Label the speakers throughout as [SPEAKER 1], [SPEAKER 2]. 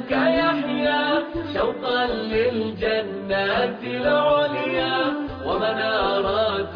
[SPEAKER 1] فؤادك يحيا شوقا للجنات العليا ومنارات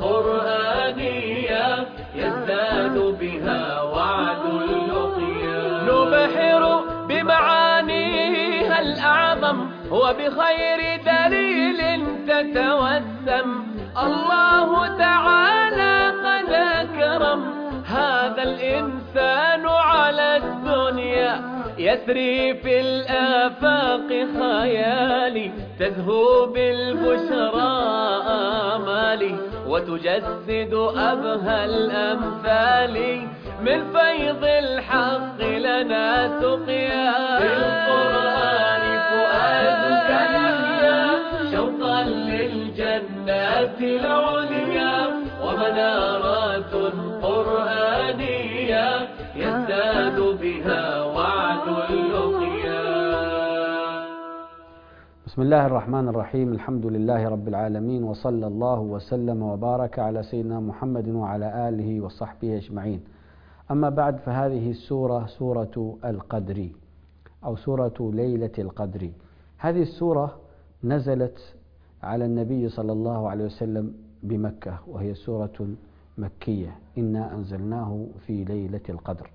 [SPEAKER 1] قرآنية يزداد بها وعد اللقيا نبحر بمعانيها الأعظم وبخير دليل تتوسم الله تعالى قد أكرم هذا الإنسان على الدنيا يسري في الآفاق خيالي تزهو بالبشرى آمالي وتجسد أبهى الأمثال من فيض الحق لنا سقيا بالقرآن فؤادك يحيا شوقا للجنات العليا ومنارات قرآنية يزداد بها وعد اللقيا.
[SPEAKER 2] بسم الله الرحمن الرحيم. الحمد لله رب العالمين، وصلى الله وسلم وبارك على سيدنا محمد وعلى آله وصحبه أجمعين. أما بعد، فهذه السورة سورة القدر أو سورة ليلة القدر. هذه السورة نزلت على النبي صلى الله عليه وسلم بمكة، وهي سورة مكية. إنا أنزلناه في ليلة القدر.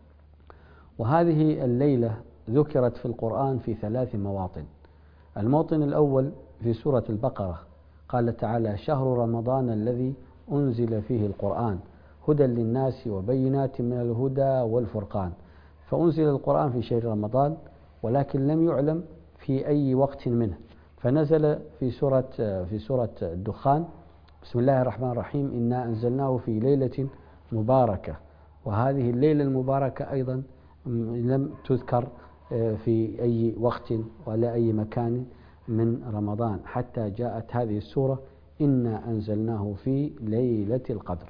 [SPEAKER 2] وهذه الليلة ذكرت في القرآن في 3 مواطن. الموطن الأول في سورة البقرة، قال تعالى: شهر رمضان الذي أنزل فيه القرآن هدى للناس وبينات من الهدى والفرقان. فأنزل القرآن في شهر رمضان، ولكن لم يعلم في أي وقت منه، فنزل في سورة الدخان: بسم الله الرحمن الرحيم إنا أنزلناه في ليلة مباركة. وهذه الليلة المباركة أيضا لم تذكر في أي وقت ولا أي مكان من رمضان، حتى جاءت هذه السورة: إنا أنزلناه في ليلة القدر.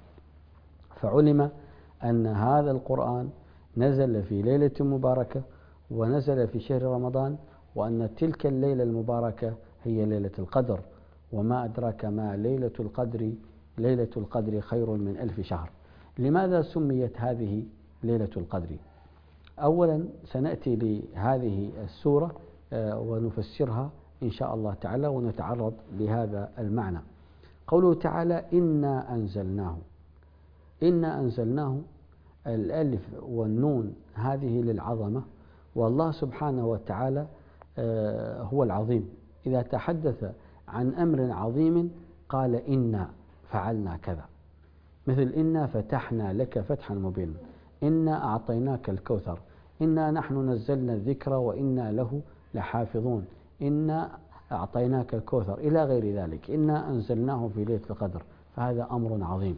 [SPEAKER 2] فعلم أن هذا القرآن نزل في ليلة مباركة ونزل في شهر رمضان، وأن تلك الليلة المباركة هي ليلة القدر. وما أدراك ما ليلة القدر، ليلة القدر خير من 1000 شهر. لماذا سميت هذه ليلة القدر؟ أولا سنأتي لهذه السورة ونفسرها إن شاء الله تعالى، ونتعرض لهذا المعنى. قوله تعالى: إنا أنزلناه. إنا أنزلناه، الألف والنون هذه للعظمة، والله سبحانه وتعالى هو العظيم. إذا تحدث عن أمر عظيم قال: إنا فعلنا كذا، مثل إنا فتحنا لك فتحا مبينا، إنا أعطيناك الكوثر، إنا نحن نزلنا الذكر وإنا له لحافظون، إنا أعطيناك الكوثر، إلى غير ذلك. إنا أنزلناه في ليلة القدر، فهذا أمر عظيم.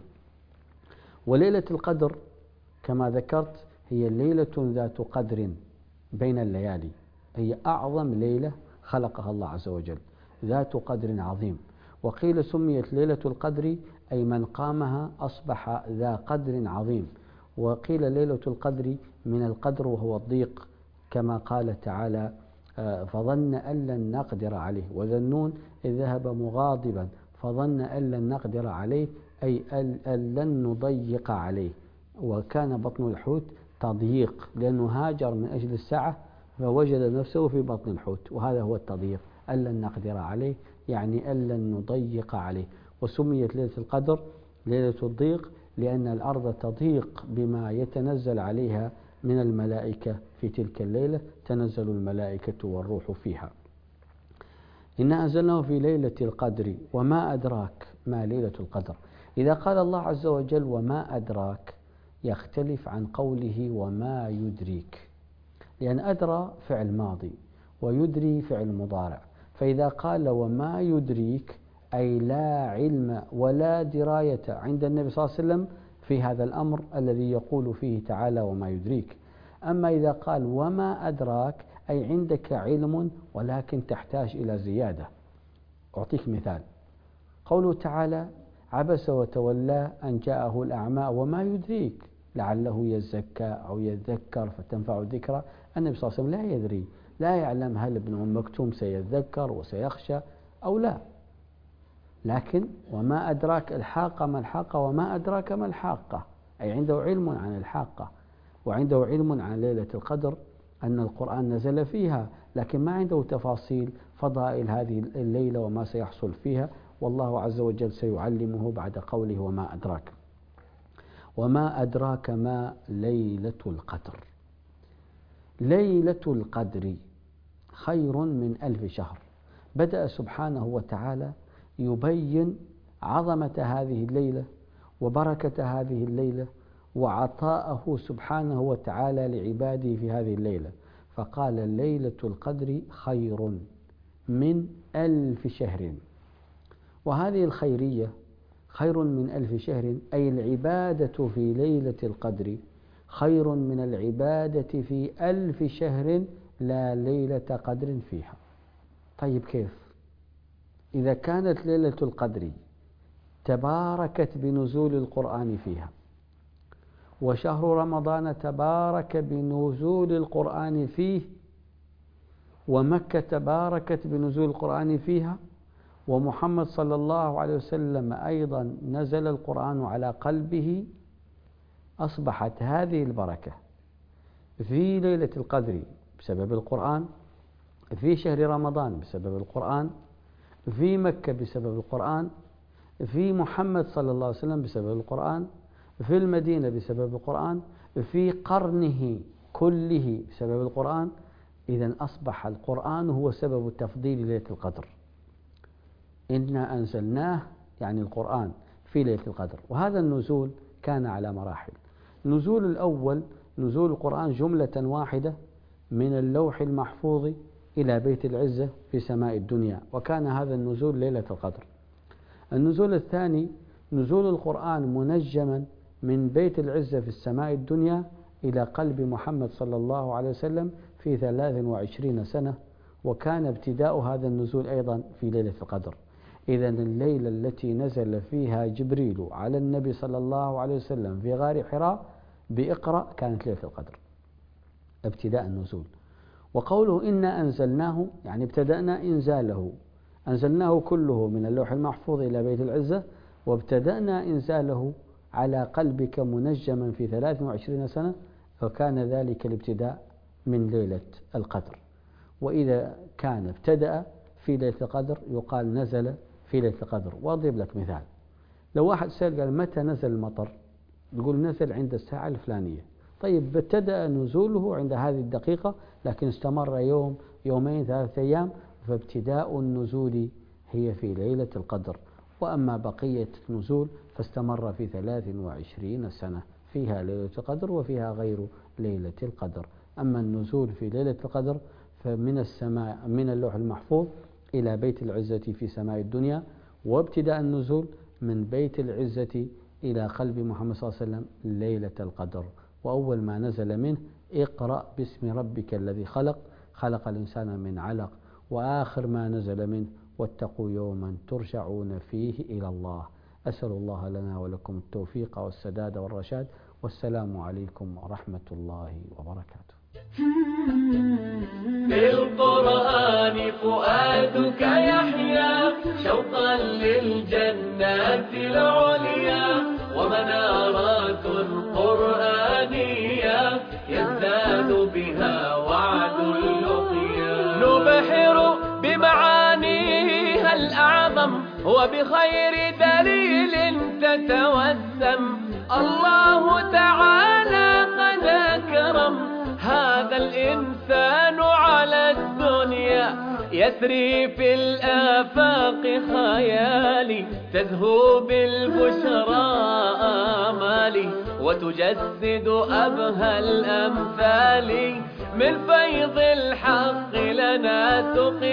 [SPEAKER 2] وليلة القدر كما ذكرت هي ليلة ذات قدر بين الليالي، هي أعظم ليلة خلقها الله عز وجل، ذات قدر عظيم. وقيل سميت ليلة القدر أي من قامها أصبح ذا قدر عظيم. وقيل ليلة القدر من القدر وهو الضيق، كما قال تعالى: فظن أن لن نقدر عليه وذا النون إذ ذهب مغاضبا فظن أن لن نقدر عليه، أي أن لن نضيق عليه. وكان بطن الحوت تضييق، لأنه هاجر من أجل السعة فوجد نفسه في بطن الحوت، وهذا هو التضييق، أن لن نقدر عليه يعني أن لن نضيق عليه. وسميت ليلة القدر ليلة الضيق لأن الأرض تضيق بما يتنزل عليها من الملائكة في تلك الليلة، تنزل الملائكة والروح فيها. إنا أنزلناه في ليلة القدر وما أدراك ما ليلة القدر. إذا قال الله عز وجل وما أدراك يختلف عن قوله وما يدريك، لأن أدرى فعل ماضي ويدري فعل مضارع. فإذا قال وما يدريك أي لا علم ولا دراية عند النبي صلى الله عليه وسلم في هذا الأمر الذي يقول فيه تعالى وما يدريك. أما إذا قال وما أدراك أي عندك علم ولكن تحتاج إلى زيادة. أعطيك مثال: قوله تعالى: عبس وتولى أن جاءه الأعمى وما يدريك لعله يزكى أو يذكر فتنفع الذكرى. النبي صلى الله عليه وسلم لا يدري، لا يعلم هل ابن أم مكتوم سيذكر وسيخشى أو لا. لكن وما أدراك الحاقة ما الحاقة وما أدراك ما الحاقة، أي عنده علم عن الحاقة وعنده علم عن ليلة القدر أن القرآن نزل فيها، لكن ما عنده تفاصيل فضائل هذه الليلة وما سيحصل فيها، والله عز وجل سيعلمه بعد قوله وما أدراك. وما أدراك ما ليلة القدر. ليلة القدر خير من 1000 شهر. بدأ سبحانه وتعالى يبين عظمة هذه الليلة وبركة هذه الليلة وعطاءه سبحانه وتعالى لعباده في هذه الليلة، فقال ليلة القدر خير من 1000 شهر. وهذه الخيرية خير من 1000 شهر، أي العبادة في ليلة القدر خير من العبادة في 1000 شهر لا ليلة قدر فيها. طيب كيف؟ إذا كانت ليلة القدر تباركت بنزول القرآن فيها، وشهر رمضان تبارك بنزول القرآن فيه، ومكة تباركت بنزول القرآن فيها، ومحمد صلى الله عليه وسلم أيضا نزل القرآن على قلبه، أصبحت هذه البركة في ليلة القدر بسبب القرآن، في شهر رمضان بسبب القرآن، في مكة بسبب القرآن، في محمد صلى الله عليه وسلم بسبب القرآن، في المدينة بسبب القرآن، في قرنه كله بسبب القرآن. إذن أصبح القرآن هو سبب تفضيل ليلة القدر. إنا أنزلناه يعني القرآن في ليلة القدر. وهذا النزول كان على مراحل. النزول الأول نزول القرآن جملة واحدة من اللوح المحفوظ إلى بيت العزة في سماء الدنيا، وكان هذا النزول ليلة القدر. النزول الثاني نزول القرآن منجما من بيت العزة في السماء الدنيا إلى قلب محمد صلى الله عليه وسلم في 23 سنة، وكان ابتداء هذا النزول أيضا في ليلة القدر. إذن الليلة التي نزل فيها جبريل على النبي صلى الله عليه وسلم في غار حراء بإقرأ كانت ليلة القدر ابتداء النزول. وقوله إنا أنزلناه يعني ابتدأنا إنزاله، أنزلناه كله من اللوح المحفوظ إلى بيت العزة، وابتدأنا إنزاله على قلبك منجما في 23 سنة، وكان ذلك الابتداء من ليلة القدر. وإذا كان ابتدأ في ليلة القدر يقال نزل في ليلة القدر. وأضرب لك مثال، لو واحد سأل قال متى نزل المطر، يقول نزل عند الساعة الفلانية. طيب ابتدأ نزوله عند هذه الدقيقة، لكن استمر يوم يومين 3 أيام، فابتداء النزول هي في ليلة القدر. وأما بقية النزول فاستمر في 23 سنة، فيها ليلة القدر وفيها غير ليلة القدر. أما النزول في ليلة القدر فمن السماء من اللوح المحفوظ إلى بيت العزة في سماء الدنيا، وابتداء النزول من بيت العزة إلى قلب محمد صلى الله عليه وسلم ليلة القدر. وأول ما نزل منه اقرأ باسم ربك الذي خلق، خلق الإنسان من علق. وآخر ما نزل منه واتقوا يوما ترجعون فيه إلى الله. أسأل الله لنا ولكم التوفيق والسداد والرشاد، والسلام عليكم ورحمة الله وبركاته.
[SPEAKER 1] بالقرآن فؤادك يحيا شوقا للجنات العليا، ومنارات قرآنية يزداد بها وعد اللقيا. نبحر بمعانيها الأعظم وبخير دليل تتوسم. الله تعالى قد أكرم هذا الإنسان على الدنيا، يسري في الآفاق خيالي، تزهو بالبشرى آمالي، وتجسد أبهى الأمثال من فيض الحق لنا سقيا.